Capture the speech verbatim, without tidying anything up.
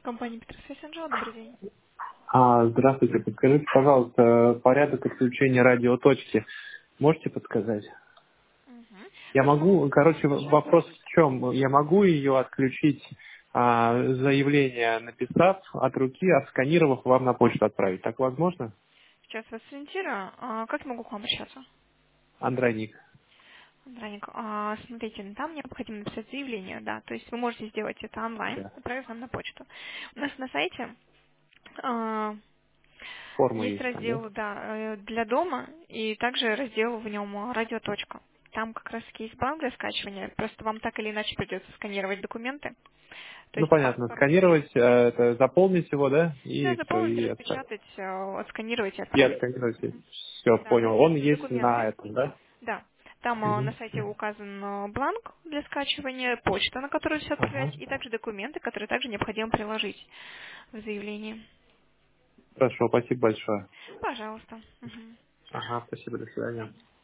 Компания Петросвязь Анжела, добрый день. А, здравствуйте, подскажите, пожалуйста, порядок отключения радиоточки. Можете подсказать? Мгм. Я Можем могу, попробовать короче, сейчас. вопрос в чем? Я могу ее отключить, а, заявление написав от руки, отсканировав, вам на почту отправить. Так возможно? Сейчас вас сориентирую. А, Как я могу к вам обращаться? Андроник. Андроник, а, смотрите, ну, там необходимо написать заявление, да, то есть вы можете сделать это онлайн, Да. отправив нам на почту. У нас на сайте а, Форма есть есть там, да? раздел, да, э, для дома, и также раздел в нем а, радиоточка. Там как раз таки есть банк для скачивания, просто вам так или иначе придется сканировать документы, то Ну, есть понятно. паспорт. Сканировать, э, это заполнить его, да? Да, И все, заполнить, и отправить. распечатать, э, отсканировать и И отправить. отсканировать. Все, Да, понял. Он и есть на документы. этом, да? Да, там э, на Мгм. сайте указан э, бланк для скачивания, почта, на которую все Ага. отправлять, и также документы, которые также необходимо приложить в заявлении. Хорошо, спасибо большое. Пожалуйста. Мгм. Ага, спасибо, до свидания.